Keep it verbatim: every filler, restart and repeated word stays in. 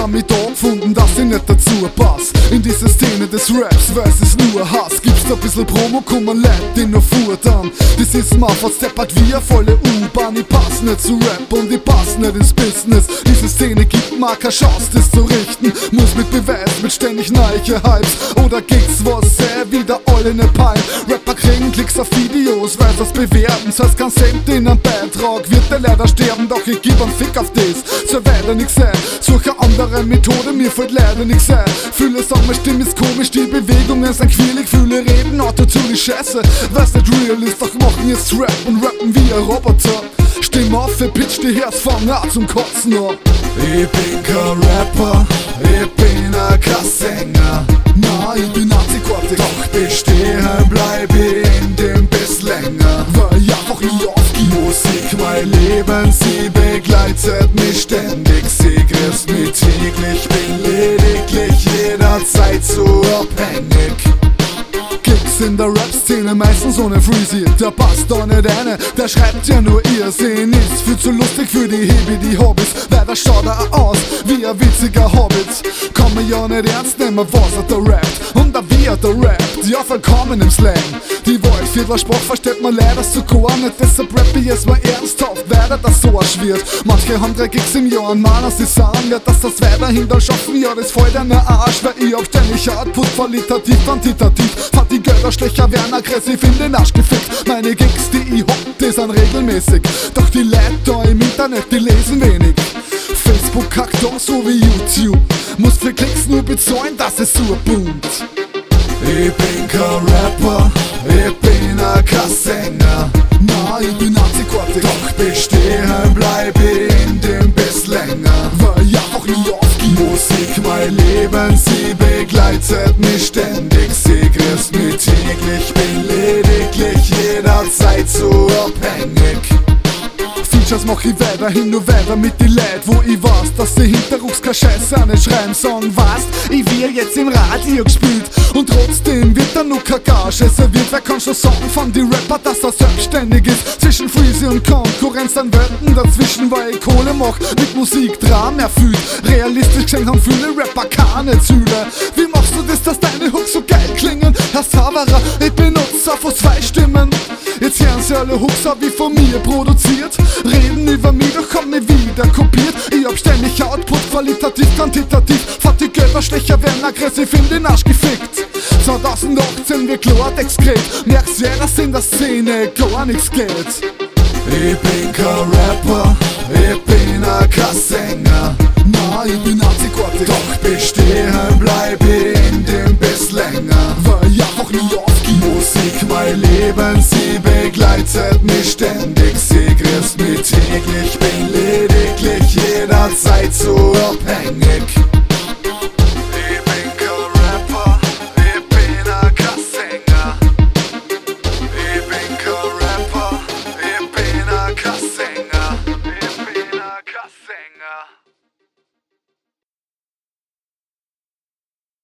damit angefunden, dass ich nicht dazu pass. In diese Szene des Raps, weil es ist nur Hass. Gibt's da ein bisschen Promo, kommen Leute, die noch futtern. Das ist mal versteppert wie eine volle U-Bahn. Ich pass nicht zu Rap und ich pass nicht ins Business. Diese Szene gibt mir keine Chance, das zu richten. Muss mit Beweis, mit ständig neiche Hypes. Oder gibt's was, äh, wieder alle ne Pein. Rapper kriegen Klicks auf Videos, weil das bewerten. Das heißt kein Cent in einem Beitrag, wird der leider sterben. Doch ich geb einen Fick auf das, soll weiter nix sein. Suche andere Methode, mir fällt leider nix ein. Viele sagen, meine Stimme ist komisch, die Bewegungen sind quirlig. Fühle reden, Auto zu die Scheiße, was nicht real ist. Doch machen jetzt Rap und rappen wie ein Roboter. Stimme auf, pitch die Herz von nah zum Kotzen an. Ich bin kein Rapper, ich bin ein kein Sänger. Na, ich bin einzigartig, doch bestehen bleib ich in dem bis länger. Weil ich einfach nie aufgehe. Musik, mein Leben, sie begleitet mich ständig. Sie grüßt mich täglich, bin lediglich jederzeit so abhängig. Kicks in der Rap-Szene, meistens ohne Freezy. Der passt da nicht rein, der schreibt ja nur Irrsinn. Ist viel zu lustig für die Hebi, die Hobbys. Leider schaut er aus wie ein witziger Hobbit. Kann man ja nicht ernst nehmen, was er da rappt. Und auch wie er da rappt, ja vollkommen im Slang. Die Waldviertler Sprach versteht man leider so gar nicht. Deshalb rappe ich jetzt mal ernsthaft weiter, dass so arsch wird. Manche haben drei Gigs im Jahr und meinen, sie sagen ja, dass das weiterhin dann schaffen. Ja, das fällt an der Arsch, weil ich hab ständig Output, qualitativ, quantitativ. Fahrt die Gelder schlechter, werden aggressiv in den Arsch gefickt. Meine Gigs, die ich hab, die sind regelmäßig. Doch die Leute da im Internet, die lesen wenig. Facebook kackt da so wie YouTube. Muss für Klicks nur bezahlen, dass es so boomt. Ich bin kein Rapper, ich bin ein kein Sänger. Na, ich bin einzigartig, doch bestehen bleib ich in dem bis länger. Weil ich einfach nie aufgehe. Musik, mein Leben, sie begleitet mich ständig. Sie grüßt mich täglich, bin lediglich jederzeit so abhängig. Features mach ich weiterhin nur weiter mit die Leute, wo ich weiß, dass die Hinterrucks keine Scheiße nicht schreiben, sagen, weißt, ich wär jetzt im Radio gespielt und trotzdem wird da noch keine Gage serviert. Wer kann schon sagen von die Rapper, dass er selbstständig ist? Zwischen Freezy und Konkurrenz an Welten dazwischen, weil ich Kohle mach, mit Musik Dram erfüllt. Realistisch gesehen haben viele Rapper keine Ziele. Wie machst du das, dass deine Hooks so geil klingen? Herr Zauberer, ich benutze auf zwei Stimmen. Jetzt hören sie alle Hooks wie von mir produziert. Reden über mich, doch hab mich wieder kopiert. Ich hab ständig Output, qualitativ, quantitativ. Fahrt die Gelder schlechter, werden aggressiv in den Arsch gefickt. zwanzig achtzehn wie Klartext kriegt. Merkst ja, dass in der Szene gar nichts geht. Ich bin kein Rapper, ich bin ein kein Sänger. Na, ich bin einzigartig, doch bestehen bleib ich in dem bis länger. Weil ich einfach nie aufgehe. Musik, mein Leben, sie begleitet mich ständig. Sie grüßt mich täglich, bin lediglich jederzeit so abhängig.